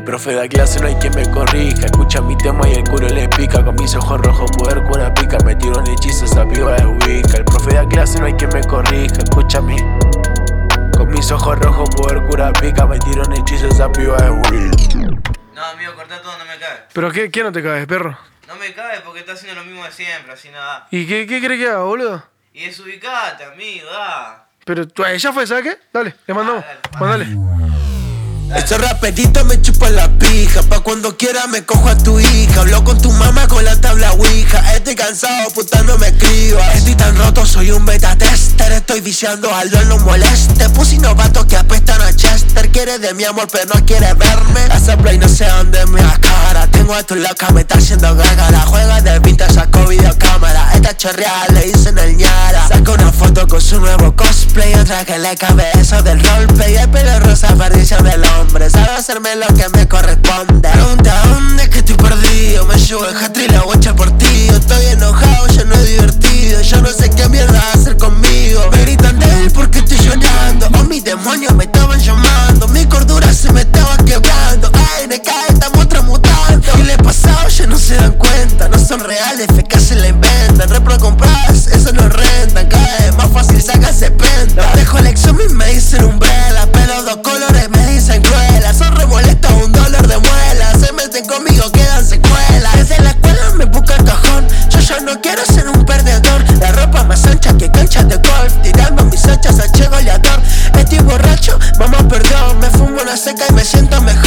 El profe da clase, no hay quien me corrija. Escucha mi tema y el culo le pica. Con mis ojos rojos poder cura pica. Me tiro un hechizo, esa piba es ubica. El profe da clase, no hay quien me corrija. Escucha mi... Con mis ojos rojos poder cura pica. Me tiro un hechizo, esa piba es ubica. No, amigo, cortá todo, no me cae. ¿Pero qué no te caes, perro? No me cae porque está haciendo lo mismo de siempre, así nada. ¿Y qué crees que haga, boludo? Y desubicate, amigo, da. Pero ya fue, ¿sabes qué? Dale, le mandamos. Dale. Mandale. Ese rapetito me chupa la pija. Pa' cuando quiera me cojo a tu hija. Hablo con tu mamá con la tabla ouija. Estoy cansado, puta, no me escribas. Estoy tan roto, soy un beta tester. Estoy viciando, algo no moleste. Pussy novato que apestan a Chester. Quiere de mi amor pero no quiere verme. Hace play no sé dónde me cara. Tengo a tu loca, me está haciendo gágara. Juega de vintage, sacó videocámara. Esta chorreada le dicen el ñara. Saca una foto con su nuevo cosplay. Otra que le cabe eso del roleplay. El pelo rosa, perdición del hombre. Sabe hacerme lo que me corresponde. Pregunta dónde es que estoy perdido. Me llevo el hatri y la guacha por ti. Estoy enojado, ya no es divertido. Yo no sé qué mierda hacer conmigo. Me gritan de él porque estoy llorando. Oh, mis demonios me estaban llamando. Mi cordura se me estaba quebrando. Ay, me cae, estamos transmutando. ¿Qué le pasado? Ya no se dan cuenta. No son reales, fecas se la inventan. Repro compras, eso no rentan. Cada vez más fácil sacarse penta. Dejo el examen y me dicen umbrella. Pero dos colores me dicen cruelas. Son remolestos, $1 de muela. Se meten conmigo, quedan secuelas. Desde la escuela me busca el cajón. Yo ya no quiero ser un perdedor. La ropa más ancha que canchas de golf. Tirando mis hachas a che goleador. Estoy borracho, mamá perdón. Me fumo una seca y me siento mejor.